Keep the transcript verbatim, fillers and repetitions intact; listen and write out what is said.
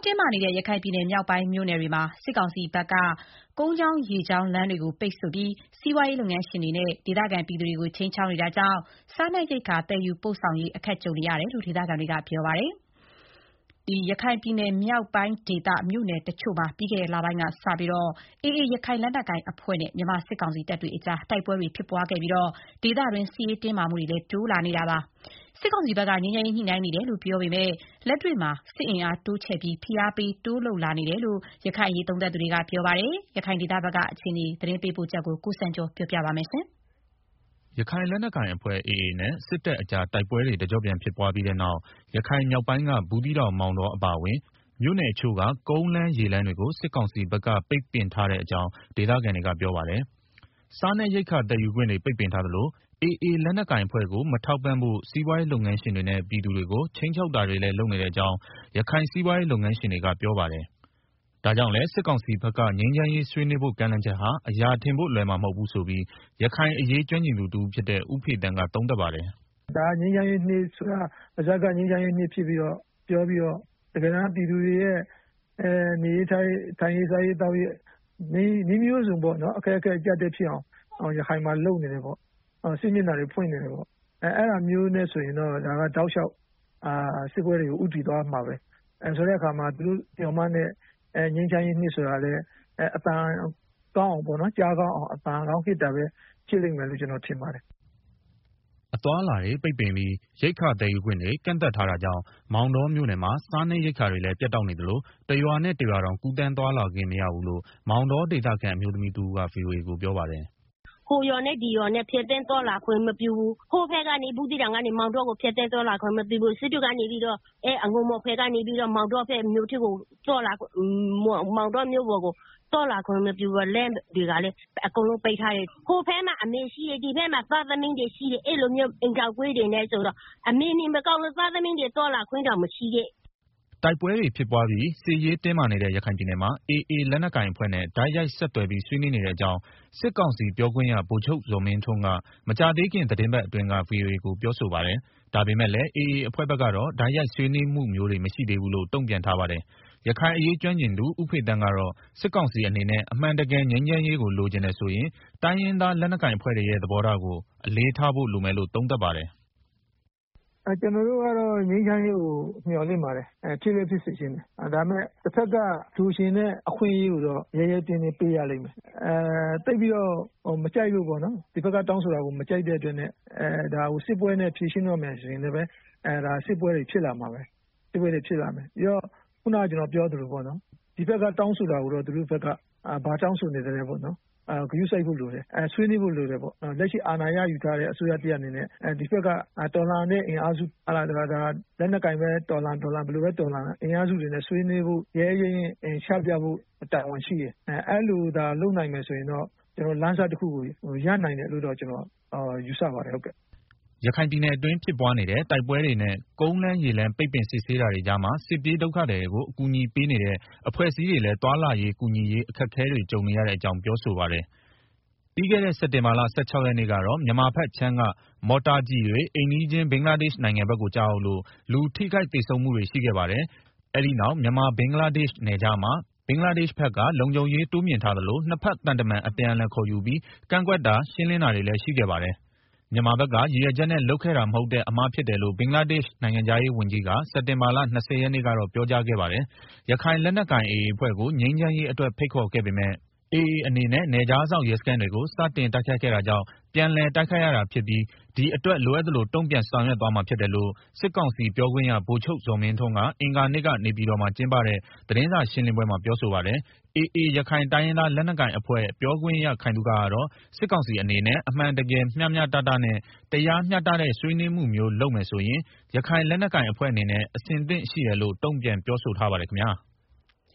တင်းမာနေတဲ့ရခိုင်ပြည်နယ်မြောက်ပိုင်းမြို့နယ်တွေမှာစစ်ကောင်စီဘက်ကကုန်းကြောင်းရေကြောင်းလမ်းတွေကိုပိတ်ဆို့ပြီးစီးပွားရေးလုပ်ငန်းရှင်တွေနဲ့ဒေသခံပြည်သူတွေကိုခြိမ်းခြောက်နေတာကြောင့်စားနပ်ရိက္ခာသယ်ယူပို့ဆောင်ရေးအခက်ကြုံနေရတယ်လို့ဒေသခံတွေကပြောပါတယ်။ ရခိုင်ပြည်နယ်မြောက်ပိုင်းဒေသမြို့နယ်တချို့မှာပြီးခဲ့တဲ့လပိုင်းကစပြီး အေအေ ရခိုင်လက်နက်ကိုင်အဖွဲ့နဲ့မြန်မာစစ်ကောင်စီတပ်တွေကြားတိုက်ပွဲတွေဖြစ်ပွားခဲ့ပြီးဒေသတွင်းစစ်ရေးတင်းမာမှုတွေလည်းတိုးလာနေတာပါ။ စစ်ကောင်စီဘက်ကငြိမ်းချမ်းရေးညှိနှိုင်းနေတယ်လို့ပြောပေမဲ့လက်တွေ့မှာစစ်အင်အားတိုးချဲ့ပြီးဖိအားပေးတိုးလုပ်လာနေတယ်လို့ရခိုင်အရေးသုံးသပ်သူတွေကပြောပါတယ်။ ရခိုင်ဒေသဘက်ကအခြေအနေသတင်းပေးပို့ချက်ကိုကိုစံကျော်ပြောပြပါမယ်။ရခိုင်လက်နက်ကိုင်အဖွဲ့ အေအေ နဲ့စစ်တပ်အကြားတိုက်ပွဲတွေတကျော့ပြန်ဖြစ်ပွားပြီးတဲ့နောက်ရခိုင်မြောက်ပိုင်းကဘူးသီးတောင်မောင်တောအပါအဝင်မြို့နယ်အချို့ကကုန်းလမ်းရေလမ်းတွေကိုစစ်ကောင်စီဘက်ကပိတ်ပင်ထားတဲ့အကြောင်းဒေသခံတွေကပြောပါတယ်။ စားနပ်ရိက္ခာသယ်ယူခွင့်တွေပိတ်ပင်ထားသလို အေအေ လက်နက်ကိုင်အဖွဲ့ကိုမထောက်ပံ့ဖို့စီးပွားရေးလုပ်ငန်းရှင်တွေနဲ့ပြည်သူတွေကိုခြိမ်းခြောက်တာတွေလည်းလုပ်နေတဲ့အကြောင်းရခိုင်စီးပွားရေးလုပ်ငန်းရှင်တွေကပြောပါတယ်။ ဒါကြောင့်လည်းစစ်ကောင်စီဘက်ကငြိမ်းချမ်းရေးဆွေးနွေးဖို့ကမ်းလှမ်းချက်ဟာအရာထင်ဖို့လွယ်မှာမဟုတ်ဘူးဆိုပြီးရခိုင်အရေးကျွမ်းကျင်သူတဦးဖြစ်တဲ့ဦးဖေသန်းကသုံးသပ်ပါတယ်။ “ဒါငြိမ်းချမ်းရေးနှစ်ဆိုတာပါးစပ်ကငြိမ်းချမ်းရေးနှစ်ဖြစ်ပြီးတော့ပြောပြီးတော့တကယ်တမ်းပြည်သူတွေရဲ့နေရေးထိုင်ရေးစားရေးသောက်ရေးနည်းမျိုးစုံပေါ့နော်အခက်အခဲအကျပ်အတည်းဖြစ်အောင်ရခိုင်မှာလုပ်နေတယ်ပေါ့စစ်မျက်နှာတွေဖွင့်နေတယ်ပေါ့အဲဒါမျိုးနဲ့ဆိုရင်တော့ဒါကတောက်လျှောက်စစ်ပွဲတွေကိုဦးတည်သွားမှာပဲဆိုတဲ့အခါမှာသူတို့မျှော်မှန်းတဲ့ငြိမ်းချမ်းရေးနှစ်ဆိုတာလည်းအသံကောင်းအောင်ပေါ့နော်ကြားကောင်းအောင်အသံကောင်းဟစ်တာပဲဖြစ်လိမ့်မယ်လို့ကျနော်ထင်ပါတယ်။ ” အသွားအလာတွေပိတ်ပင်ပြီးရိက္ခာသယ်ယူခွင့်တွေကန့်သတ်ထားတာကြောင့်မောင်တောမြို့နယ်မှာစားနပ်ရိက္ခာတွေလည်းပြတ်တောက်နေသလိုတရွာနဲ့တရွာတောင်ကူးသန်းသွားလာခွင့်မရဘူးလို့မောင်တောဒေသခံအမျိုးသမီးတဦးကဗွီအိုအေကိုပြောပါတယ်။ “ဟိုရွာနဲ့ဒီရွာနဲ့ဖြတ်သန်းသွားလာခွင့်မပြုဘူးဟိုဘက်ကနေဘူးသီးတောင်ကနေမောင်တောကိုဖြတ်သန်းသွားလာခွင့်မပြုဘူးစစ်တွေကနေပြီးတော့အငူမော်ဘက်ကနေပြီးတော့မောင်တောဘက်မြို့ထဲကိုသွားလာမောင်တောမြို့ပေါ်ကိုသွားလာခွင့်မပြုဘူးလမ်းတွေကလည်းအကုန်လုံးပိတ်ထားတယ်ဟိုဘက်မှာအမေရှိတယ်ဒီဘက်မှာသားသမီးတွေရှိတယ်အဲလိုမျိုးအိမ်ထောင်ကွဲတွေနဲ့ဆိုတော့အမေနေမကောင်းလို့သားသမီးတွေသွားလာခွင့်တောင်မရှိတဲ့။ ” တိုက်ပွဲတွေဖြစ်ပွားပြီးစစ်ရေးတင်းမာနေတဲ့ရခိုင်ပြည်နယ်မှာ အေအေ လက်နက်ကိုင်အဖွဲ့နဲ့တိုက်ရိုက်ဆက်သွယ်ပြီးဆွေးနွေးနေတဲ့အကြောင်းစစ်ကောင်စီပြောခွင့်ရဗိုလ်ချုပ်ဇော်မင်းထွန်းကမကြာသေးခင်သီတင်းပတ်အတွင်းကဗွီအိုအေကိုပြောဆိုပါတယ်။ ဒါပေမဲ့လည်း အေအေ အဖွဲ့ဘက်ကတော့တိုက်ရိုက်ဆွေးနွေးမှုမျိုးတွေမရှိသေးဘူးလို့တုံ့ပြန်ထားပါတယ်။ ရခိုင်အရေးကျွမ်းကျင်သူဦးဖေသန်းကတော့စစ်ကောင်စီအနေနဲ့အမှန်တကယ်ငြိမ်းချမ်းရေးကိုလိုချင်တယ်ဆိုရင်တိုင်းရင်းသားလက်နက်ကိုင်အဖွဲ့တွေရဲ့သဘောထားကိုအလေးထားဖို့လိုမယ်လို့သုံးသပ်ပါတယ်။ “ကျနော်တို့ကတော့ငြိမ်းချမ်းရေးကိုမျှော်လင့်ပါတယ်ဖြစ်လည်းဖြစ်စေချင်တယ်ဒါပေမဲ့တဘက်ကလိုချင်တဲ့အခွင့်အရေးကိုတော့ရဲရဲတင်းတင်းပေးရလိမ့်မယ်သိပ်ပြီးတော့မကြိုက်လို့ပေါ့နော်ဒီဘက်ကတောင်းဆိုတာကိုမကြိုက်တဲ့အတွက်နဲ့ဒါကိုစစ်ပွဲနဲ့ဖြေရှင်းတော့မယ်ဆိုရင်လည်းစစ်ပွဲတွေဖြစ်လာမှာပဲစစ်ပွဲတွေဖြစ်လာမယ်ပြီးတော့ခုနကကျနော်ပြောသလိုပေါ့နော်ဒီဘက်ကတောင်းဆိုတာကိုတော့သူတို့ဘက်ကဘာတောင်းဆိုနေသလဲပေါ့နော်ဂရုစိုက်ဖို့လိုတယ်ဆွေးနွေးဖို့လိုတယ်ပေါ့လက်ရှိအာဏာရယူထားတဲ့အစိုးရတရပ်အနေနဲ့ဒီဘက်ကတော်လှန်တဲ့အင်အားစုလက်နက်ကိုင်ပဲတော်လှန်တော်လှန်ဘယ်လိုပဲတော်လှန်အင်အားစုတွေနဲ့ဆွေးနွေးဖို့ရဲရဲရင့်ချပြဖို့တာဝန်ရှိတယ်အဲလိုသာလုပ်နိုင်မယ်ဆိုရင်တော့ကျွန်တော်လမ်းစတခုကိုရနိုင်တယ်လို့တော့ကျွန်တော်ယူဆပါတယ်ဟုတ်ကဲ့။ ” ရခိုင်ပြည်နယ်အတွင်းဖြစ်ပွားနေတဲ့တိုက်ပွဲတွေနဲ့ကုန်းလမ်းရေလမ်းပိတ်ပင်စစ်ဆေးတာတွေကြားမှာစစ်ပြေးဒုက္ခသည်တွေကိုအကူအညီပေးနေတဲ့အဖွဲ့အစည်းတွေလည်းသွားလာရေးကူညီရေးအခက်အခဲတွေကြုံနေရတဲ့အကြောင်းပြောဆိုပါတယ်။ ပြီးခဲ့တဲ့စက်တင်ဘာလ၁၆ရက်နေ့ကတော့မြန်မာဘက်ခြမ်းကမော်တာကျည်တွေအိမ်နီးချင်းဘင်္ဂလားဒေ့ရှ်နိုင်ငံဘက်ကိုကျရောက်လို့လူထိခိုက်သေဆုံးမှုတွေရှိခဲ့ပါတယ်။ အဲဒီနောက်မြန်မာဘင်္ဂလားဒေ့ရှ်နယ်ခြားမှာဘင်္ဂလားဒေ့ရှ်ဘက်ကလုံခြုံရေးတိုးမြှင့်ထားသလိုနှစ်ဘက်သံတမန်အပြန်အလှန်ခေါ်ယူပြီးကန့်ကွက်တာရှင်းလင်းတာတွေလည်းရှိခဲ့ပါတယ်။ မြန်မာဘက်ကရည်ရွယ်ချက်နဲ့လုပ်ခဲ့တာမဟုတ်တဲ့အမှားဖြစ်တယ်လို့ဘင်္ဂလားဒေ့ရှ်နိုင်ငံခြားရေးဝန်ကြီးကစက်တင်ဘာလ၂၀ရက်နေ့ကတော့ပြောကြားခဲ့ပါတယ်။ ရခိုင်လက်နက်ကိုင် အေအေ အဖွဲ့ကိုငြိမ်းချမ်းရေးအတွက်ဖိတ်ခေါ်ခဲ့ပေမဲ့ အေအေ အနေနဲ့နယ်ခြားစောင့်ရဲစခန်းတွေကိုစတင်တိုက်ခိုက်ခဲ့တာကြောင့်ပြန်လည်တိုက်ခိုက်ရတာဖြစ်ပြီးဒီအတွက်လိုအပ်သလိုတုံ့ပြန်ဆောင်ရွက်သွားမှာဖြစ်တယ်လို့စစ်ကောင်စီပြောခွင့်ရဗိုလ်ချုပ်ဇော်မင်းထွန်းကအင်္ဂါနေ့ကနေပြည်တော်မှာကျင်းပတဲ့သတင်းစာရှင်းလင်းပွဲမှာပြောဆိုပါတယ်။ အေအေ ရခိုင်တိုင်းရင်းသားလက်နက်ကိုင်အဖွဲ့ပြောခွင့်ရခိုင်သုခကတော့စစ်ကောင်စီအနေနဲ့အမှန်တကယ်မျှမျှတတနဲ့တရားမျှတတဲ့ဆွေးနွေးမှုမျိုးလုပ်မယ်ဆိုရင်ရခိုင်လက်နက်ကိုင်အဖွဲ့အနေနဲ့အဆင်သင့်ရှိတယ်လို့တုံ့ပြန်ပြောဆိုထားပါတယ်ခင်ဗျာ။